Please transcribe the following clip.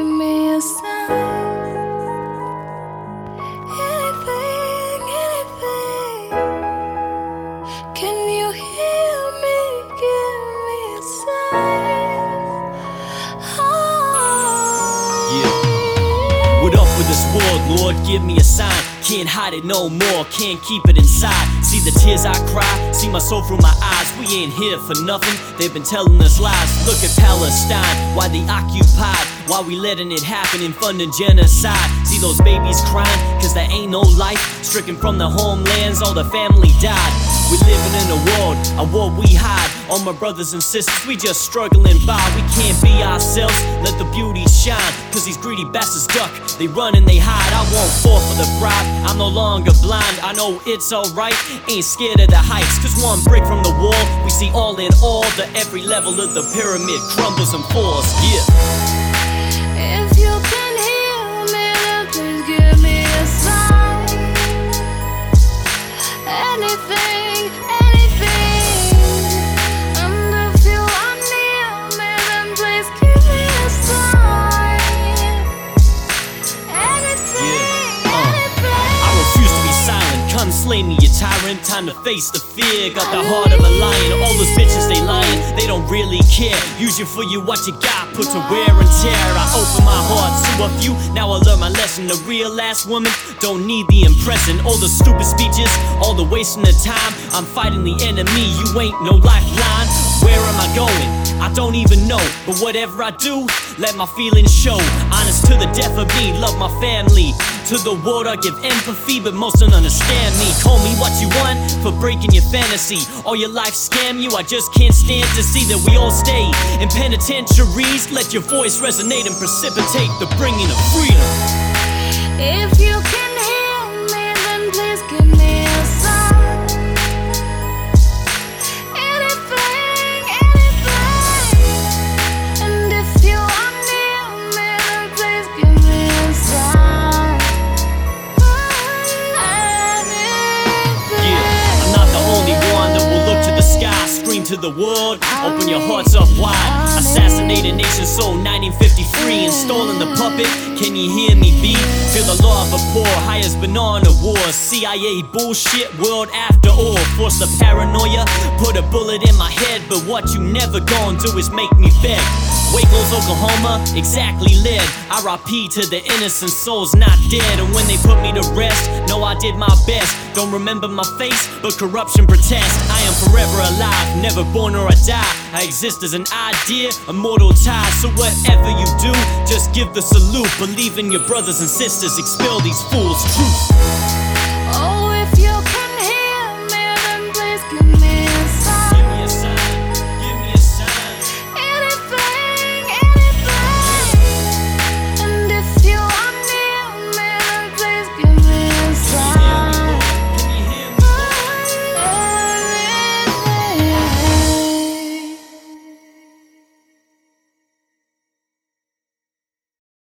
give me a sign. Anything, anything. Can you hear me? Give me a sign. Yeah. What up with this world, Lord? Give me a sign. Can't hide it no more, can't keep it inside. See the tears I cry, see my soul through my eyes. We ain't here for nothing, they've been telling us lies. Look at Palestine, why they occupied, why we letting it happen and funding genocide. See those babies crying, cause there ain't no life. Stricken from their homelands, all the family died. We living in a world we hide. All my brothers and sisters, we just struggling by. We can't be ourselves, let the beauty shine. Cause these greedy bastards duck, they run and they hide. I won't fall for the bribe, I'm no longer blind. I know it's alright, ain't scared of the heights. Cause one brick from the wall, we see all in all. The every level of the pyramid crumbles and falls, yeah. If you can hear me, then please give me a sign. Anything, anything. And if you are near me, then please give me a sign. Anything, anything. I refuse to be silent, come slay me, you tyrant. Time to face the fear, got the heart of a lion. All those bitches, they lying, they don't really care. Use you for you, what you got, put to wear and tear. I open my heart to a few, now I learn my lesson. The real ass woman don't need the impression. All the stupid speeches, all the wasting of time. I'm fighting the enemy, you ain't no lifeline. Where am I going? I don't even know. But whatever I do, let my feelings show. Honest to the death of me, love my family. To the world I give empathy, but most don't understand me. Call me what you want for breaking your fantasy. All your life scam you, I just can't stand to see that we all stay in penitentiaries. Let your voice resonate and precipitate the bringing of freedom. If you can hear me, then please give me a sign. Anything, anything. And if you are near me, then please give me a sign. Anything. Yeah, I'm not the only one that will look to the sky, scream to the world, open your hearts up wide. Assassinated nation soul 1953, installing the puppet, can you hear me be? Feel the law of a poor, highest banana wars. CIA bullshit, world after all. Force the paranoia, put a bullet in my head. But what you never gon' do is make me beg. Waco's Oklahoma, exactly led. R.I.P. to the innocent souls not dead. And when they put me to rest, know I did my best. Don't remember my face, but corruption protest. I am forever alive, never born or I die. I exist as an idea, immortal tie. So whatever you do, just give the salute. Believe in your brothers and sisters, expel these fools' truth.